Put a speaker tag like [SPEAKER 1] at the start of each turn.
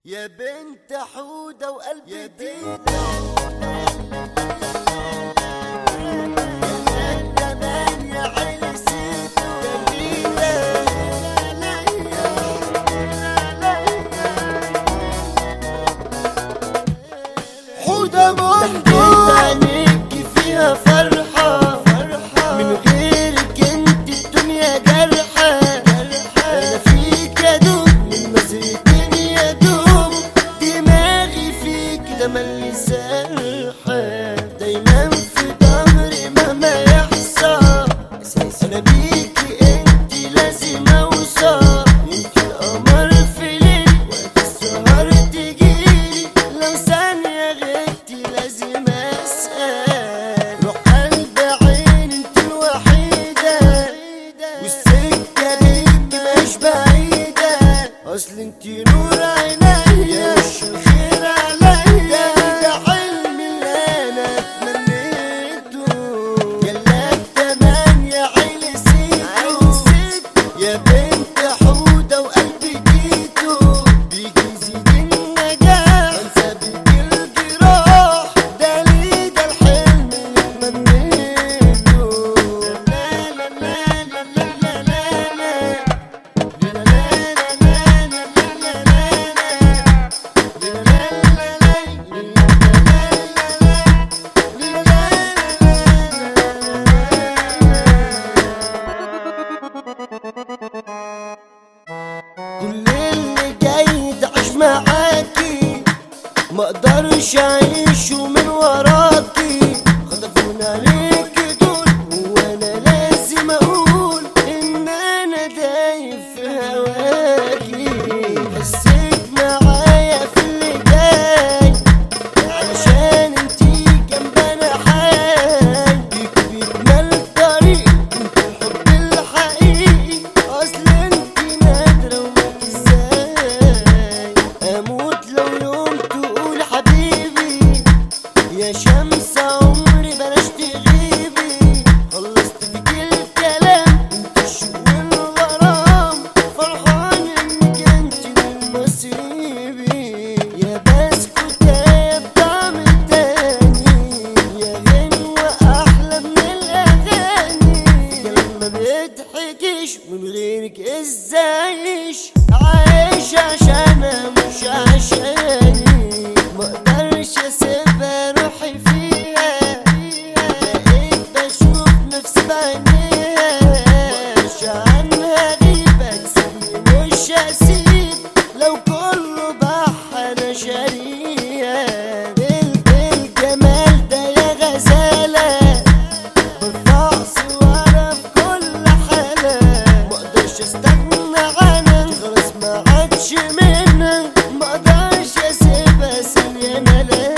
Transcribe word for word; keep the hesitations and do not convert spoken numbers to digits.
[SPEAKER 1] يا بنت حودة وقلبي دينا يا عيني سيتو حودة بنت عينيكي فيها فرحة من غيرك انت الدنيا جرحة. انا فيك يا دوب من مزرتين يا دوب دماغي فيك ده ملي سرحة. دايما في ظهري مهما يحصل انا بيكي انت لازم اوصل. انت القمر في ليل وقت السهر تجيلي لو ثانية غبتي لازم اسأل. روح قلب عين انت الوحيدة والسكة بيكي مش بعيدة. اصل انت نور عينيا وش الخير عليا ده حلمي اللي انا اتمنيته. يلا التمام يا عيني سيتو يا بنت حودة وقلبي جيتو. بيجي يزيد النجاح انسى بيك الجراح ده ليه ده الحلم اللي اتمنيته. لا لا لا لا لا لا لا كل اللي جاي تعيش معاكي ما اقدرش اعيشه من وراكي. خطفونا عليكي دول وانا لازم اقول ان انا دايب في هواكي. حسيت معايا في اللي جاي علشان انتي جنبنا حي. بيك بيكمل الطريق انت الحب الحقيقي. اصل انتي نادرة ومش ازاي اموت لو يوم تقول حبيبي. يا شمس عمري بلاش تغيبي. خلصت فيك الكلام انت الشوق والغرام. فرحان انك انت من نصيبي. يا بسكوتة بطعم تاني يا غنوة احلى من الاغاني. كلام ما بيضحكش من غيرك ازايش عايش عشانها مش عشاني. مقدرش اسيبها روحي فيها بقيت بشوف نفسي بعينيها. مقدرش عنها غيبة تسيبني مش هسيب لو كله بح انا شاريها. بالجمال ده يا غزالة برفع صورها في كل حالة. مقدرش استغنى عنها خلاص ما عادش منها. مقدرش اسيبها ثانية انا لا